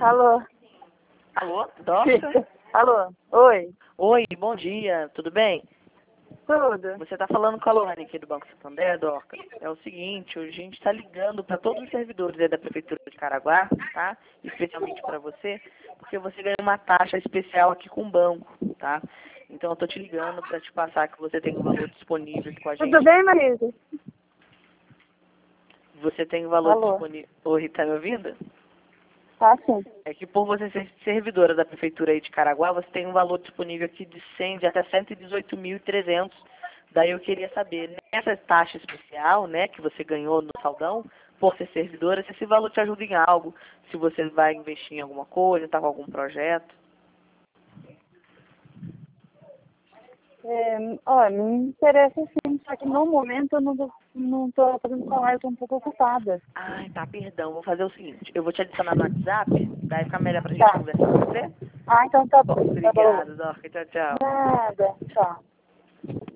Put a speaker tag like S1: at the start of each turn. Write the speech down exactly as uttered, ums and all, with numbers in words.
S1: Alô?
S2: Alô, Dorca?
S1: Alô? Oi?
S2: Oi, bom dia, tudo bem?
S1: Tudo?
S2: Você está falando com a Luane aqui do Banco Santander, Dorca. É o seguinte, hoje a gente está ligando para todos os servidores aí da Prefeitura de Caraguá, tá? Especialmente para você, porque você ganhou uma taxa especial aqui com o banco, tá? Então eu tô te ligando para te passar que você tem um valor disponível aqui com a gente.
S1: Tudo bem, Marisa?
S2: Você tem um valor
S1: Alô?
S2: disponível... Oi, tá me ouvindo?
S1: Tá sim.
S2: É que por você ser servidora da Prefeitura aí de Caraguá, você tem um valor disponível aqui de cem de até cento e dezoito mil e trezentos. Daí eu queria saber, nessa taxa especial, né, que você ganhou no saldão, por ser servidora, se esse valor te ajuda em algo, se você vai investir em alguma coisa, tá com algum projeto.
S1: É, olha, me interessa sim, só que no momento eu não, tô- não tô podendo falar, eu tô um pouco ocupada.
S2: Ai, tá, perdão, vou fazer o seguinte, eu vou te adicionar no WhatsApp, daí fica melhor pra gente
S1: Tá.
S2: conversar com você.
S1: Ah, então tá bom, tá bom.
S2: Obrigada, Dorca, tchau, tchau.
S1: Nada, tchau.